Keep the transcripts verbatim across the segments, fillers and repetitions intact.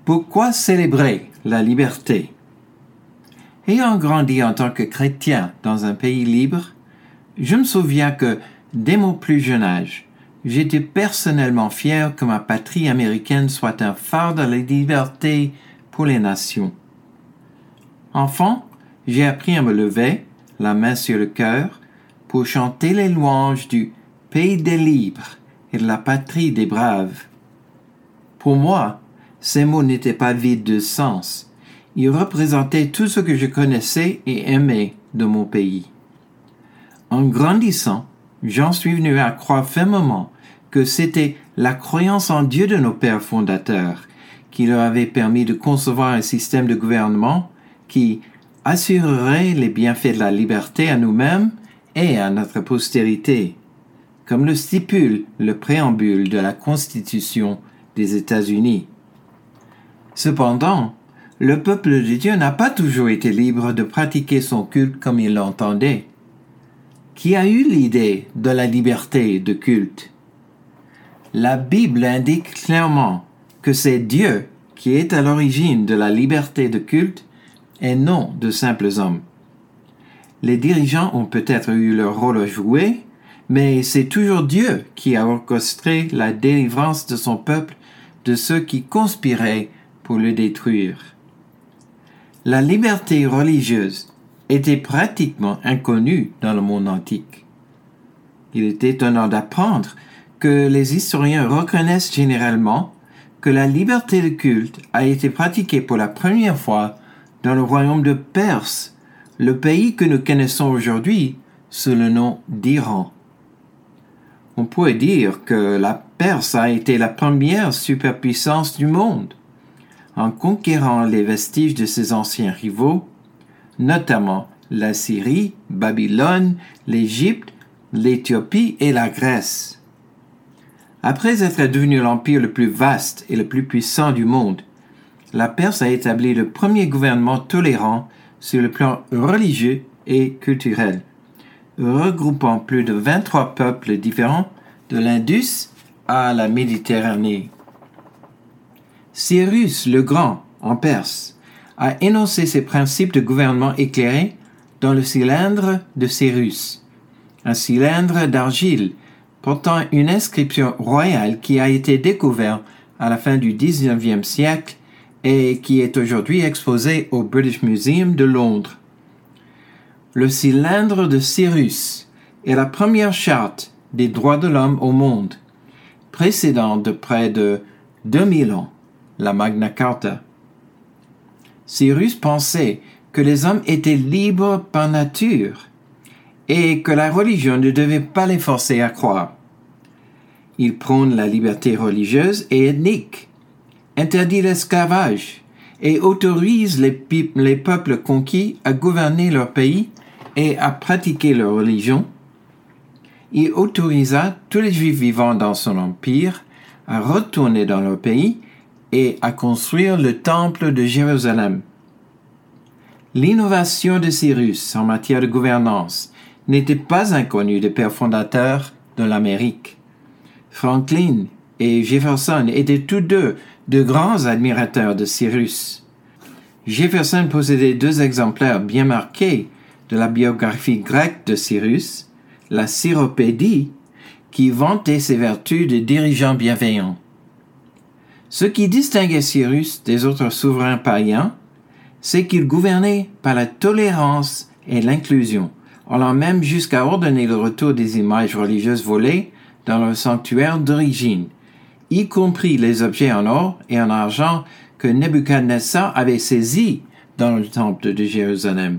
Pourquoi célébrer la liberté? Ayant grandi en tant que chrétien dans un pays libre, je me souviens que, dès mon plus jeune âge, j'étais personnellement fier que ma patrie américaine soit un phare de la liberté pour les nations. Enfant, j'ai appris à me lever, la main sur le cœur, pour chanter les louanges du pays des libres et de la patrie des braves. Pour moi, ces mots n'étaient pas vides de sens. Ils représentaient tout ce que je connaissais et aimais de mon pays. En grandissant, j'en suis venu à croire fermement que c'était la croyance en Dieu de nos pères fondateurs qui leur avait permis de concevoir un système de gouvernement qui assurerait les bienfaits de la liberté à nous-mêmes et à notre postérité, comme le stipule le préambule de la Constitution des États-Unis. Cependant, le peuple de Dieu n'a pas toujours été libre de pratiquer son culte comme il l'entendait. Qui a eu l'idée de la liberté de culte? La Bible indique clairement que c'est Dieu qui est à l'origine de la liberté de culte et non de simples hommes. Les dirigeants ont peut-être eu leur rôle à jouer, mais c'est toujours Dieu qui a orchestré la délivrance de son peuple de ceux qui conspiraient pour le détruire. La liberté religieuse était pratiquement inconnue dans le monde antique. Il est étonnant d'apprendre que les historiens reconnaissent généralement que la liberté de culte a été pratiquée pour la première fois dans le royaume de Perse, le pays que nous connaissons aujourd'hui sous le nom d'Iran. On pourrait dire que la Perse a été la première superpuissance du monde, en conquérant les vestiges de ses anciens rivaux, notamment la Syrie, Babylone, l'Égypte, l'Éthiopie et la Grèce. Après être devenu l'empire le plus vaste et le plus puissant du monde, la Perse a établi le premier gouvernement tolérant sur le plan religieux et culturel, regroupant plus de vingt-trois peuples différents de l'Indus à la Méditerranée. Cyrus le Grand, en Perse, a énoncé ses principes de gouvernement éclairé dans le cylindre de Cyrus, un cylindre d'argile portant une inscription royale qui a été découvert à la fin du dix-neuvième siècle et qui est aujourd'hui exposé au British Museum de Londres. Le cylindre de Cyrus est la première charte des droits de l'homme au monde, précédant de près de deux mille ans la Magna Carta. Cyrus pensait que les hommes étaient libres par nature et que la religion ne devait pas les forcer à croire. Il prône la liberté religieuse et ethnique, interdit l'esclavage et autorise les, pe- les peuples conquis à gouverner leur pays et à pratiquer leur religion. Il autorisa tous les Juifs vivant dans son empire à retourner dans leur pays et à construire le temple de Jérusalem. L'innovation de Cyrus en matière de gouvernance n'était pas inconnue des pères fondateurs de l'Amérique. Franklin et Jefferson étaient tous deux de grands admirateurs de Cyrus. Jefferson possédait deux exemplaires bien marqués de la biographie grecque de Cyrus, la Cyropédie, qui vantait ses vertus de dirigeant bienveillant. Ce qui distinguait Cyrus des autres souverains païens, c'est qu'il gouvernait par la tolérance et l'inclusion, allant même jusqu'à ordonner le retour des images religieuses volées dans leur sanctuaire d'origine, y compris les objets en or et en argent que Nebuchadnezzar avait saisis dans le temple de Jérusalem.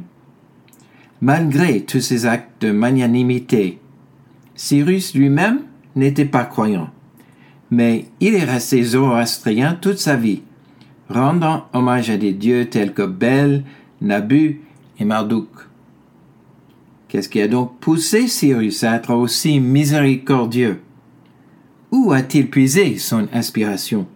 Malgré tous ces actes de magnanimité, Cyrus lui-même n'était pas croyant, mais il est resté zoroastrien toute sa vie, rendant hommage à des dieux tels que Bel, Nabu et Marduk. Qu'est-ce qui a donc poussé Cyrus à être aussi miséricordieux? Où a-t-il puisé son inspiration?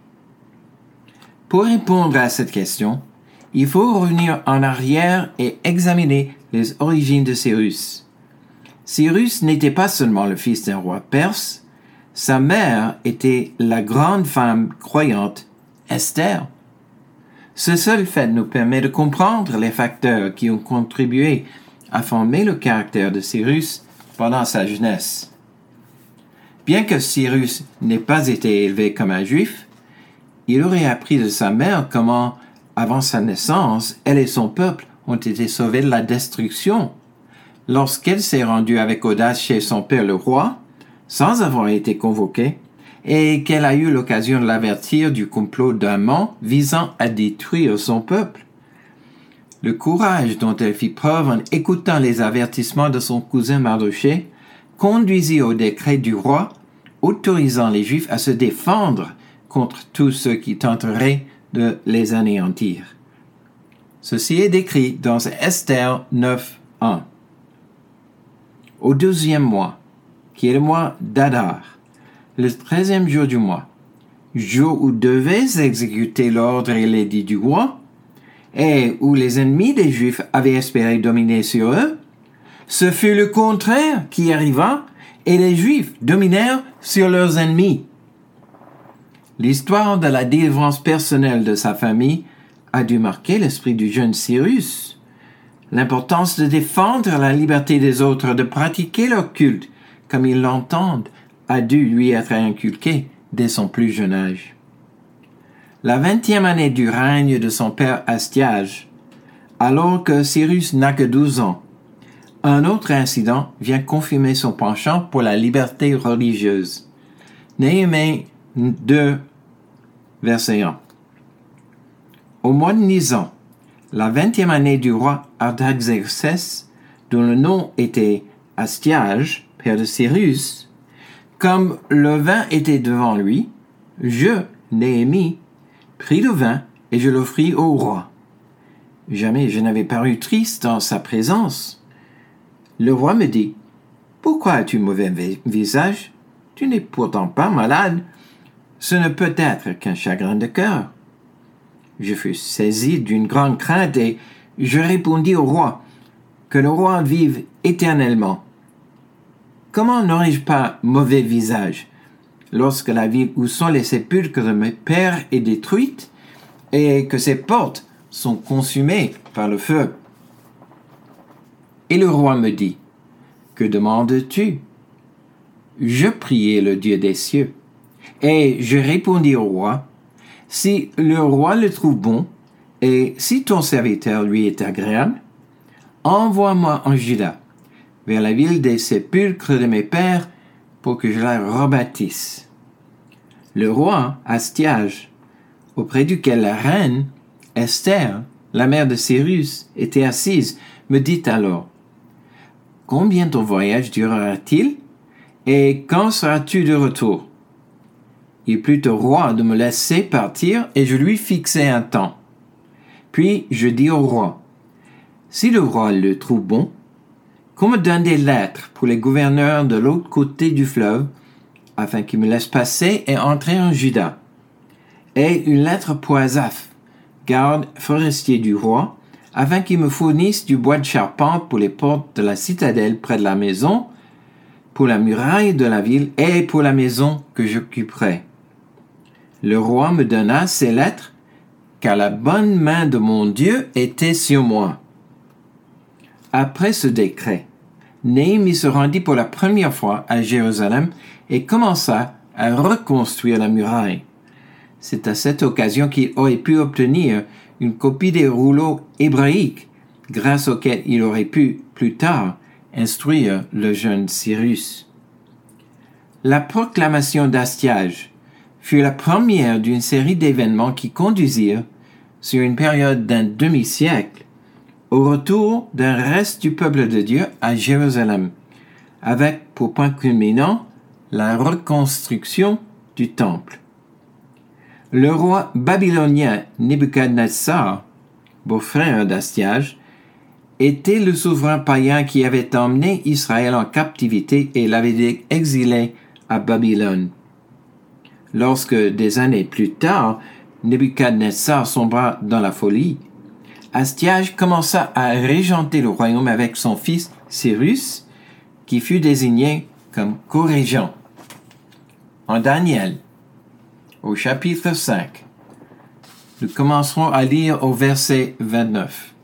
Pour répondre à cette question, il faut revenir en arrière et examiner les origines de Cyrus. Cyrus n'était pas seulement le fils d'un roi perse, sa mère était la grande femme croyante Esther. Ce seul fait nous permet de comprendre les facteurs qui ont contribué à former le caractère de Cyrus pendant sa jeunesse. Bien que Cyrus n'ait pas été élevé comme un juif, il aurait appris de sa mère comment, avant sa naissance, elle et son peuple ont été sauvés de la destruction. Lorsqu'elle s'est rendue avec audace chez son père le roi, sans avoir été convoquée, et qu'elle a eu l'occasion de l'avertir du complot d'Haman visant à détruire son peuple. Le courage dont elle fit preuve en écoutant les avertissements de son cousin Mardochée conduisit au décret du roi autorisant les Juifs à se défendre contre tous ceux qui tenteraient de les anéantir. Ceci est décrit dans Esther neuf un. Au douzième mois, qui est le mois d'Adar, le treizième jour du mois, jour où devaient exécuter l'ordre et l'édit du roi, et où les ennemis des Juifs avaient espéré dominer sur eux, ce fut le contraire qui arriva, et les Juifs dominèrent sur leurs ennemis. L'histoire de la délivrance personnelle de sa famille a dû marquer l'esprit du jeune Cyrus. L'importance de défendre la liberté des autres, de pratiquer leur culte comme ils l'entendent, a dû lui être inculquée dès son plus jeune âge. La vingtième année du règne de son père Astiage, alors que Cyrus n'a que douze ans, un autre incident vient confirmer son penchant pour la liberté religieuse. Néhémie deux, verset un. Au mois de Nisan, la vingtième année du roi Artaxerxès, dont le nom était Astiage, père de Cyrus, comme le vin était devant lui, je, Néhémie, pris le vin et je l'offris au roi. Jamais je n'avais paru triste en sa présence. Le roi me dit, « Pourquoi as-tu mauvais visage? Tu n'es pourtant pas malade. Ce ne peut être qu'un chagrin de cœur. » Je fus saisi d'une grande crainte et je répondis au roi, « Que le roi vive éternellement. Comment n'aurais-je pas mauvais visage lorsque la ville où sont les sépulcres de mes pères est détruite et que ses portes sont consumées par le feu? » Et le roi me dit, « Que demandes-tu? » Je priai le Dieu des cieux, et je répondis au roi, « Si le roi le trouve bon, et si ton serviteur lui est agréable, envoie-moi en Juda, vers la ville des sépulcres de mes pères, pour que je la rebâtisse. » Le roi, Astiage, auprès duquel la reine, Esther, la mère de Cyrus, était assise, me dit alors, « Combien ton voyage durera-t-il, et quand seras-tu de retour? » Il plut au roi de me laisser partir, et je lui fixai un temps. Puis je dis au roi, « Si le roi le trouve bon, qu'on me donne des lettres pour les gouverneurs de l'autre côté du fleuve, afin qu'ils me laissent passer et entrer en Juda, et une lettre pour Asaph, garde forestier du roi, afin qu'il me fournisse du bois de charpente pour les portes de la citadelle près de la maison, pour la muraille de la ville et pour la maison que j'occuperai. » Le roi me donna ces lettres, car la bonne main de mon Dieu était sur moi. Après ce décret, Néhémie se rendit pour la première fois à Jérusalem et commença à reconstruire la muraille. C'est à cette occasion qu'il aurait pu obtenir une copie des rouleaux hébraïques, grâce auxquels il aurait pu, plus tard, instruire le jeune Cyrus. La proclamation d'Astiage fut la première d'une série d'événements qui conduisirent, sur une période d'un demi-siècle, au retour d'un reste du peuple de Dieu à Jérusalem, avec pour point culminant la reconstruction du temple. Le roi babylonien Nebuchadnezzar, beau-frère d'Astiage, était le souverain païen qui avait emmené Israël en captivité et l'avait exilé à Babylone. Lorsque, des années plus tard, Nebuchadnezzar sombra dans la folie, Astiage commença à régenter le royaume avec son fils Cyrus, qui fut désigné comme co-régent. En Daniel, au chapitre cinq, Nous commencerons à lire au verset vingt-neuf.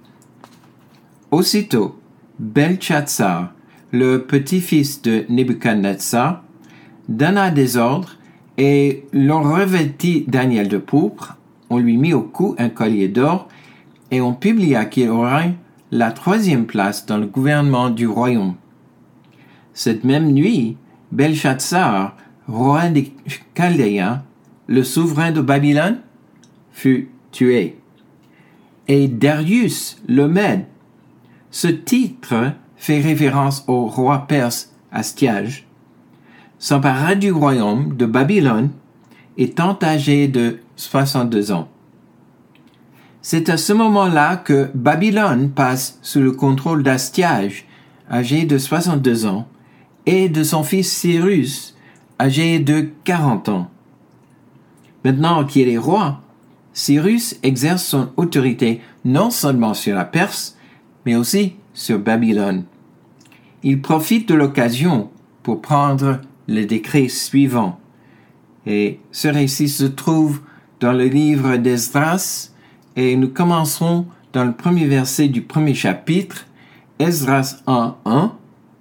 Aussitôt, Belchatsar, le petit-fils de Nebuchadnezzar, donna des ordres et l'on revêtit Daniel de pourpre, on lui mit au cou un collier d'or et on publia qu'il aurait la troisième place dans le gouvernement du royaume. Cette même nuit, Belchatsar, roi des Chaldéens, le souverain de Babylone, fut tué. Et Darius le Mède, ce titre fait référence au roi perse Astiage, s'empara du royaume de Babylone, étant âgé de soixante-deux ans. C'est à ce moment-là que Babylone passe sous le contrôle d'Astiage, âgé de soixante-deux ans, et de son fils Cyrus, âgé de quarante ans. Maintenant qu'il est roi, Cyrus exerce son autorité non seulement sur la Perse, mais aussi sur Babylone. Il profite de l'occasion pour prendre le décret suivant. Et ce récit se trouve dans le livre d'Esdras, et nous commencerons dans le premier verset du premier chapitre, Esdras un, un.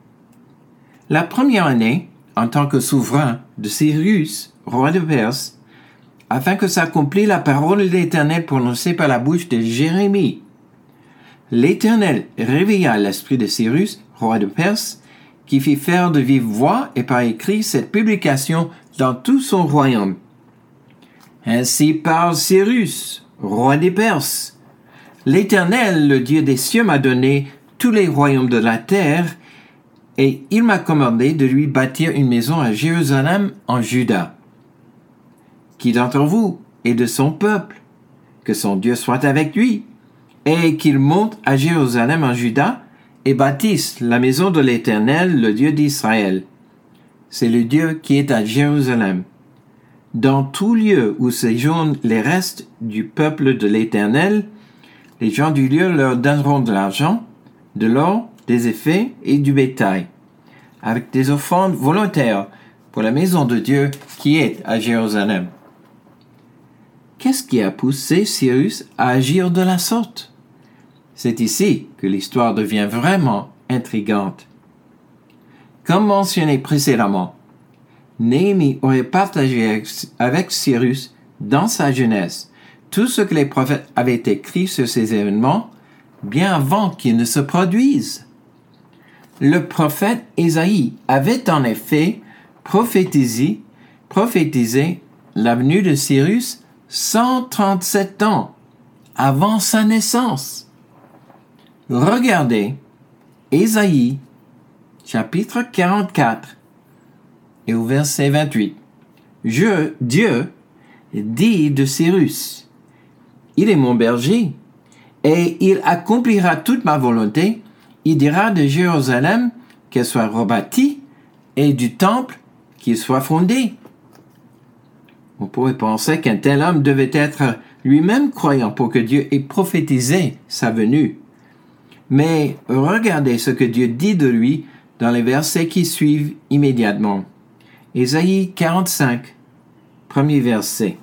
La première année, en tant que souverain de Cyrus, roi de Perse, afin que s'accomplisse la parole de l'Éternel prononcée par la bouche de Jérémie. L'Éternel réveilla l'esprit de Cyrus, roi de Perse, qui fit faire de vive voix et par écrit cette publication dans tout son royaume. Ainsi parle Cyrus, roi des Perses. L'Éternel, le Dieu des cieux, m'a donné tous les royaumes de la terre, et il m'a commandé de lui bâtir une maison à Jérusalem en Juda. Qui d'entre vous est de son peuple? Que son Dieu soit avec lui, et qu'il monte à Jérusalem en Juda, et bâtisse la maison de l'Éternel, le Dieu d'Israël. C'est le Dieu qui est à Jérusalem. Dans tout lieu où séjournent les restes du peuple de l'Éternel, les gens du lieu leur donneront de l'argent, de l'or, des effets et du bétail, avec des offrandes volontaires pour la maison de Dieu qui est à Jérusalem. Qu'est-ce qui a poussé Cyrus à agir de la sorte? C'est ici que l'histoire devient vraiment intrigante. Comme mentionné précédemment, Néhémie aurait partagé avec Cyrus, dans sa jeunesse, tout ce que les prophètes avaient écrit sur ces événements, bien avant qu'ils ne se produisent. Le prophète Ésaïe avait en effet prophétisé, prophétisé la venue de Cyrus cent trente-sept ans avant sa naissance. Regardez Ésaïe, chapitre quarante-quatre, et au verset vingt-huit. Je, Dieu, dit de Cyrus, il est mon berger, et il accomplira toute ma volonté. Il dira de Jérusalem qu'elle soit rebâtie, et du temple qu'il soit fondé. On pourrait penser qu'un tel homme devait être lui-même croyant pour que Dieu ait prophétisé sa venue. Mais regardez ce que Dieu dit de lui dans les versets qui suivent immédiatement. Ésaïe quarante-cinq, premier verset.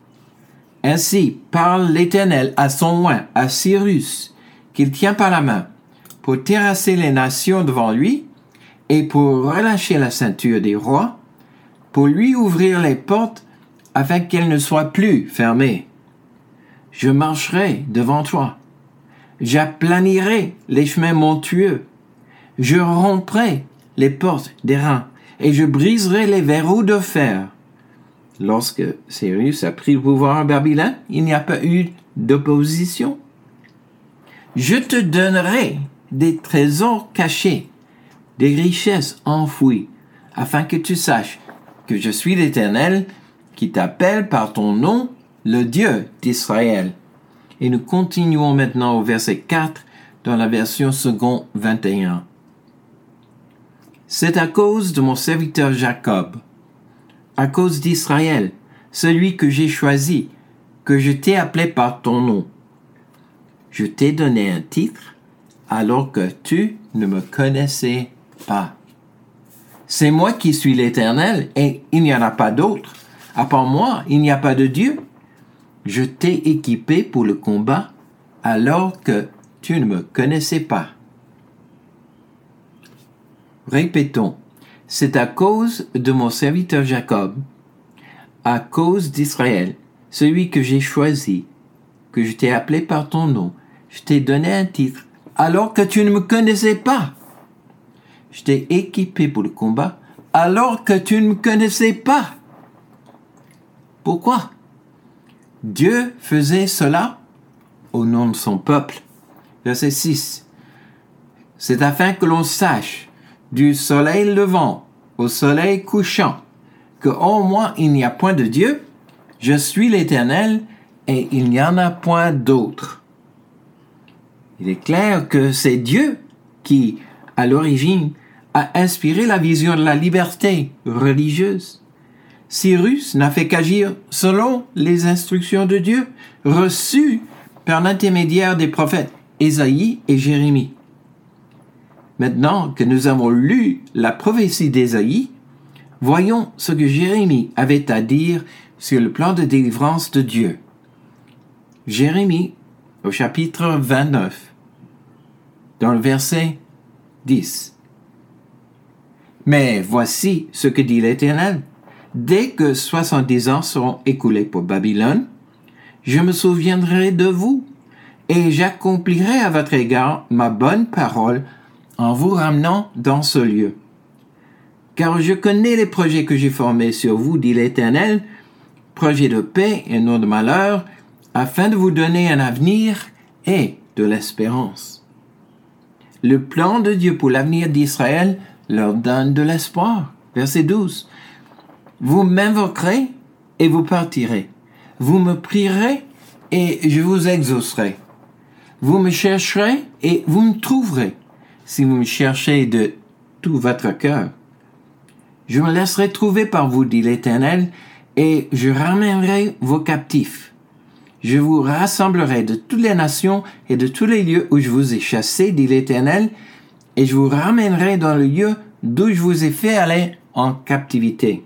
Ainsi parle l'Éternel à son oint, à Cyrus, qu'il tient par la main, pour terrasser les nations devant lui, et pour relâcher la ceinture des rois, pour lui ouvrir les portes, afin qu'elles ne soient plus fermées. Je marcherai devant toi. J'aplanirai les chemins montueux. Je romprai les portes d'airain et je briserai les verrous de fer. Lorsque Cyrus a pris le pouvoir à Babylone, il n'y a pas eu d'opposition. Je te donnerai des trésors cachés, des richesses enfouies, afin que tu saches que je suis l'Éternel qui t'appelle par ton nom, le Dieu d'Israël. Et nous continuons maintenant au verset quatre dans la version second vingt et un. C'est à cause de mon serviteur Jacob, à cause d'Israël, celui que j'ai choisi, que je t'ai appelé par ton nom. Je t'ai donné un titre alors que tu ne me connaissais pas. C'est moi qui suis l'Éternel et il n'y en a pas d'autre. À part moi, il n'y a pas de Dieu. Je t'ai équipé pour le combat alors que tu ne me connaissais pas. Répétons, c'est à cause de mon serviteur Jacob, à cause d'Israël, celui que j'ai choisi, que je t'ai appelé par ton nom. Je t'ai donné un titre alors que tu ne me connaissais pas. Je t'ai équipé pour le combat alors que tu ne me connaissais pas. Pourquoi? Dieu faisait cela au nom de son peuple. Verset six. C'est afin que l'on sache, du soleil levant au soleil couchant, que en moi il n'y a point de Dieu, je suis l'Éternel et il n'y en a point d'autre. Il est clair que c'est Dieu qui, à l'origine, a inspiré la vision de la liberté religieuse. Cyrus n'a fait qu'agir selon les instructions de Dieu, reçues par l'intermédiaire des prophètes Ésaïe et Jérémie. Maintenant que nous avons lu la prophétie d'Ésaïe, voyons ce que Jérémie avait à dire sur le plan de délivrance de Dieu. Jérémie, au chapitre vingt-neuf, dans le verset dix. Mais voici ce que dit l'Éternel. Dès que soixante-dix ans seront écoulés pour Babylone, je me souviendrai de vous et j'accomplirai à votre égard ma bonne parole en vous ramenant dans ce lieu. Car je connais les projets que j'ai formés sur vous, dit l'Éternel, projets de paix et non de malheur, afin de vous donner un avenir et de l'espérance. Le plan de Dieu pour l'avenir d'Israël leur donne de l'espoir. Verset douze. Vous m'invoquerez et vous partirez. Vous me prierez et je vous exaucerai. Vous me chercherez et vous me trouverez, si vous me cherchez de tout votre cœur. Je me laisserai trouver par vous, dit l'Éternel, et je ramènerai vos captifs. Je vous rassemblerai de toutes les nations et de tous les lieux où je vous ai chassés, dit l'Éternel, et je vous ramènerai dans le lieu d'où je vous ai fait aller en captivité.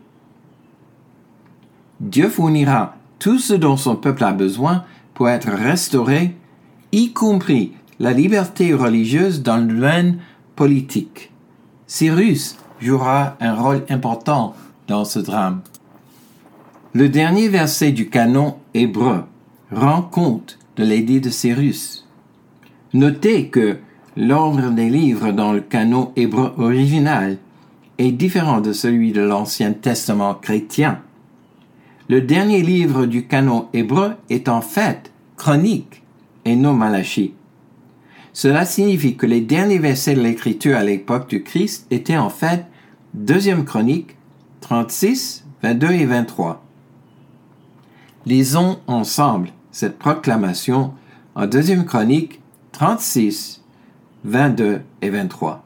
Dieu fournira tout ce dont son peuple a besoin pour être restauré, y compris la liberté religieuse dans le domaine politique. Cyrus jouera un rôle important dans ce drame. Le dernier verset du canon hébreu rend compte de l'édit de Cyrus. Notez que l'ordre des livres dans le canon hébreu original est différent de celui de l'Ancien Testament chrétien. Le dernier livre du canon hébreu est en fait Chronique et non Malachie. Cela signifie que les derniers versets de l'Écriture à l'époque du Christ étaient en fait Deuxième Chronique trente-six, vingt-deux et vingt-trois. Lisons ensemble cette proclamation en Deuxième Chronique trente-six, vingt-deux et vingt-trois.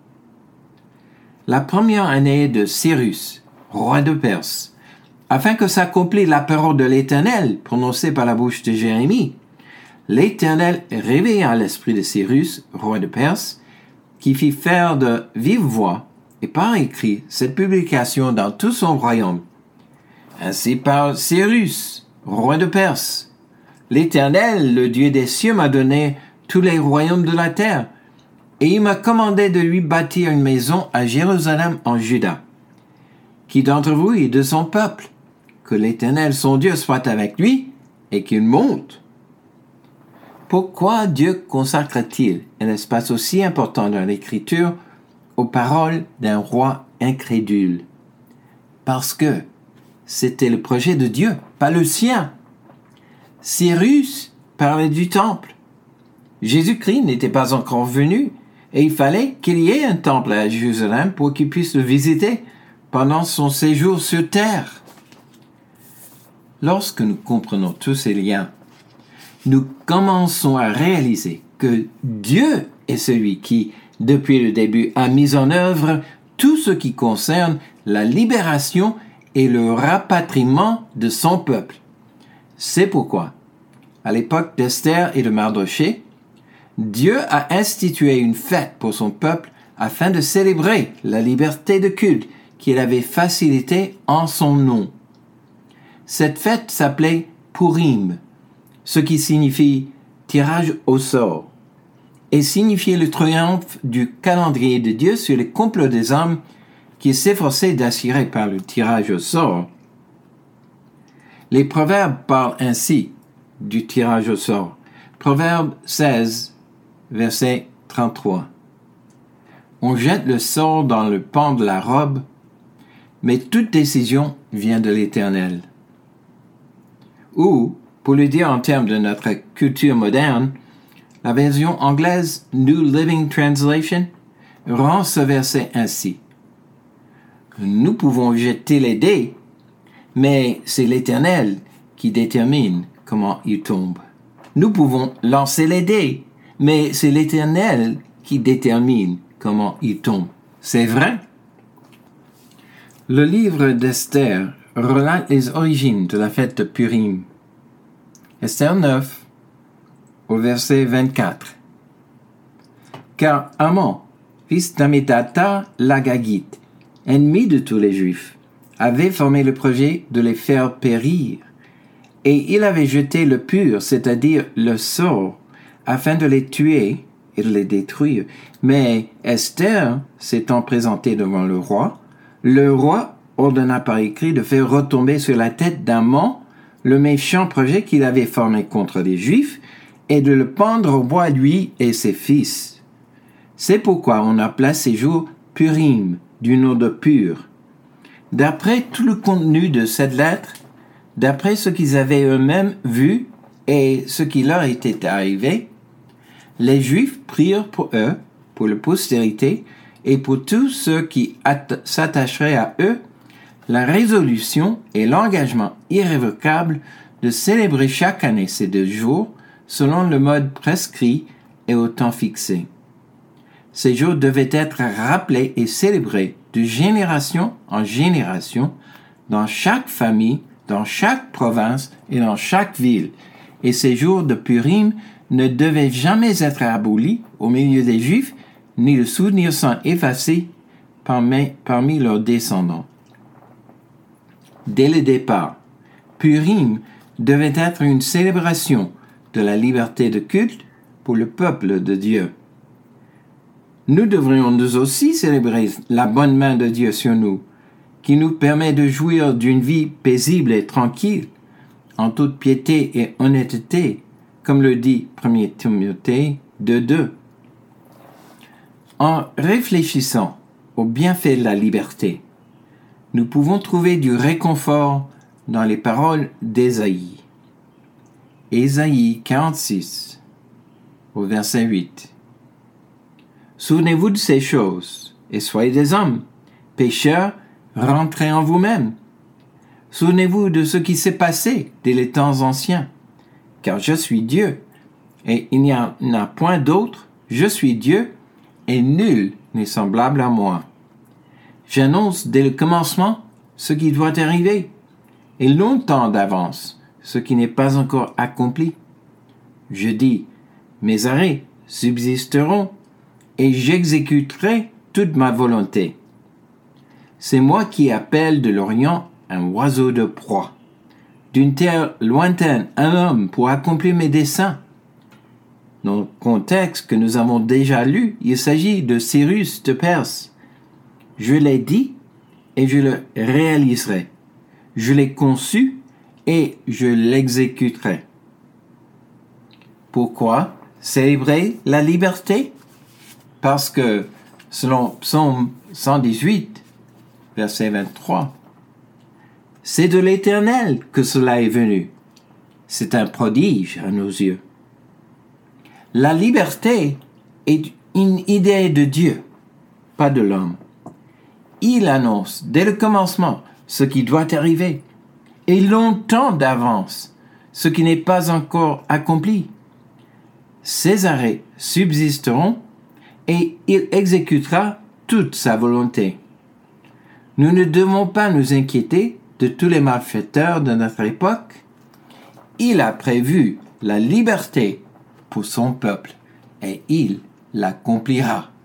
La première année de Cyrus, roi de Perse, afin que s'accomplisse la parole de l'Éternel prononcée par la bouche de Jérémie, l'Éternel réveilla l'esprit de Cyrus, roi de Perse, qui fit faire de vive voix et par écrit cette publication dans tout son royaume. Ainsi parle Cyrus, roi de Perse. L'Éternel, le Dieu des cieux, m'a donné tous les royaumes de la terre, et il m'a commandé de lui bâtir une maison à Jérusalem en Juda. Qui d'entre vous est de son peuple? Que l'Éternel, son Dieu, soit avec lui, et qu'il monte. Pourquoi Dieu consacre-t-il un espace aussi important dans l'Écriture aux paroles d'un roi incrédule? Parce que c'était le projet de Dieu, pas le sien. Cyrus parlait du temple. Jésus-Christ n'était pas encore venu et il fallait qu'il y ait un temple à Jérusalem pour qu'il puisse le visiter pendant son séjour sur terre. Lorsque nous comprenons tous ces liens, nous commençons à réaliser que Dieu est celui qui, depuis le début, a mis en œuvre tout ce qui concerne la libération et le rapatriement de son peuple. C'est pourquoi, à l'époque d'Esther et de Mardochée, Dieu a institué une fête pour son peuple afin de célébrer la liberté de culte qu'il avait facilitée en son nom. Cette fête s'appelait Purim, ce qui signifie tirage au sort, et signifiait le triomphe du calendrier de Dieu sur les complots des hommes qui s'efforçaient d'assurer par le tirage au sort. Les proverbes parlent ainsi du tirage au sort. Proverbe seize, verset trente-trois. On jette le sort dans le pan de la robe, mais toute décision vient de l'Éternel. Ou, pour le dire en termes de notre culture moderne, la version anglaise New Living Translation rend ce verset ainsi. Nous pouvons jeter les dés, mais c'est l'Éternel qui détermine comment ils tombent. Nous pouvons lancer les dés, mais c'est l'Éternel qui détermine comment ils tombent. C'est vrai? Le livre d'Esther relate les origines de la fête de Purim. Esther neuf, au verset vingt-quatre. Car Haman, fils d'Ammédatha l'Agagite, ennemi de tous les Juifs, avait formé le projet de les faire périr, et il avait jeté le pur, c'est-à-dire le sort, afin de les tuer et de les détruire. Mais Esther s'étant présentée devant le roi, le roi ordonna par écrit de faire retomber sur la tête d'Haman le méchant projet qu'il avait formé contre les Juifs et de le pendre au bois lui et ses fils. C'est pourquoi on appela ces jours Purim, du nom de pur. D'après tout le contenu de cette lettre, d'après ce qu'ils avaient eux-mêmes vu et ce qui leur était arrivé, les Juifs prirent pour eux, pour la postérité et pour tous ceux qui at- s'attacheraient à eux, la résolution et l'engagement irrévocable de célébrer chaque année ces deux jours selon le mode prescrit et au temps fixé. Ces jours devaient être rappelés et célébrés de génération en génération dans chaque famille, dans chaque province et dans chaque ville. Et ces jours de Purim ne devaient jamais être abolis au milieu des Juifs, ni le souvenir s'en effacer parmi, parmi leurs descendants. Dès le départ, Purim devait être une célébration de la liberté de culte pour le peuple de Dieu. Nous devrions nous aussi célébrer la bonne main de Dieu sur nous, qui nous permet de jouir d'une vie paisible et tranquille, en toute piété et honnêteté, comme le dit premier Timothée deux deux. En réfléchissant aux bienfaits de la liberté, nous pouvons trouver du réconfort dans les paroles d'Ésaïe. Ésaïe quarante-six, au verset huit. Souvenez-vous de ces choses, et soyez des hommes, pécheurs, rentrez en vous-même. Souvenez-vous de ce qui s'est passé dès les temps anciens, car je suis Dieu, et il n'y en a point d'autre, je suis Dieu, et nul n'est semblable à moi. J'annonce dès le commencement ce qui doit arriver, et longtemps d'avance ce qui n'est pas encore accompli. Je dis, mes arrêts subsisteront, et j'exécuterai toute ma volonté. C'est moi qui appelle de l'Orient un oiseau de proie, d'une terre lointaine un homme pour accomplir mes desseins. Dans le contexte que nous avons déjà lu, il s'agit de Cyrus de Perse. Je l'ai dit et je le réaliserai. Je l'ai conçu et je l'exécuterai. Pourquoi célébrer la liberté? Parce que, selon Psaume cent dix-huit, verset vingt-trois, c'est de l'Éternel que cela est venu. C'est un prodige à nos yeux. La liberté est une idée de Dieu, pas de l'homme. Il annonce dès le commencement ce qui doit arriver, et longtemps d'avance ce qui n'est pas encore accompli. Ses arrêts subsisteront et il exécutera toute sa volonté. Nous ne devons pas nous inquiéter de tous les malfaiteurs de notre époque. Il a prévu la liberté pour son peuple et il l'accomplira.